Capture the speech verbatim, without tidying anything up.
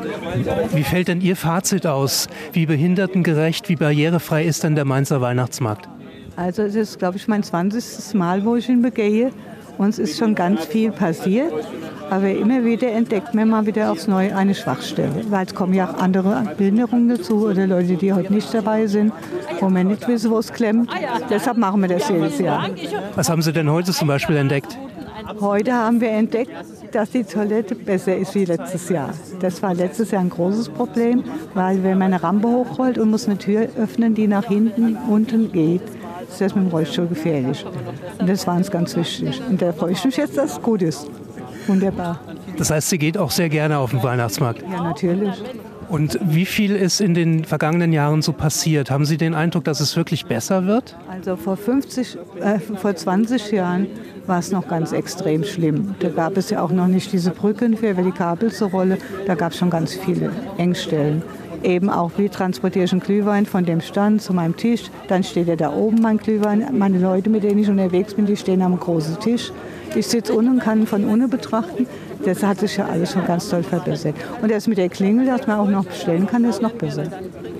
Wie fällt denn Ihr Fazit aus? Wie behindertengerecht, wie barrierefrei ist denn der Mainzer Weihnachtsmarkt? Also es ist, glaube ich, mein zwanzigstes Mal, wo ich ihn begehe. Und es ist schon ganz viel passiert. Aber immer wieder entdeckt man mal wieder aufs Neue eine Schwachstelle. Weil es kommen ja auch andere Behinderungen dazu oder Leute, die heute nicht dabei sind, wo man nicht wissen, wo es klemmt. Deshalb machen wir das jedes Jahr. Was haben Sie denn heute zum Beispiel entdeckt? Heute haben wir entdeckt, dass die Toilette besser ist wie letztes Jahr. Das war letztes Jahr ein großes Problem, weil wenn man eine Rampe hochrollt und muss eine Tür öffnen, die nach hinten unten geht, ist das mit dem Rollstuhl gefährlich. Und das war uns ganz wichtig. Und da freue ich mich jetzt, dass es gut ist. Wunderbar. Das heißt, Sie geht auch sehr gerne auf den Weihnachtsmarkt? Ja, natürlich. Und wie viel ist in den vergangenen Jahren so passiert? Haben Sie den Eindruck, dass es wirklich besser wird? Also vor fünfzig, äh, vor zwanzig Jahren war es noch ganz extrem schlimm. Da gab es ja auch noch nicht diese Brücken für die Kabel zur Rolle. Da gab es schon ganz viele Engstellen. Eben auch, wie transportiere ich einen Glühwein von dem Stand zu meinem Tisch. Dann steht ja da oben mein Glühwein. Meine Leute, mit denen ich unterwegs bin, die stehen am großen Tisch. Ich sitze unten und kann von unten betrachten. Das hat sich ja alles schon ganz toll verbessert. Und das mit der Klingel, dass man auch noch bestellen kann, ist noch besser.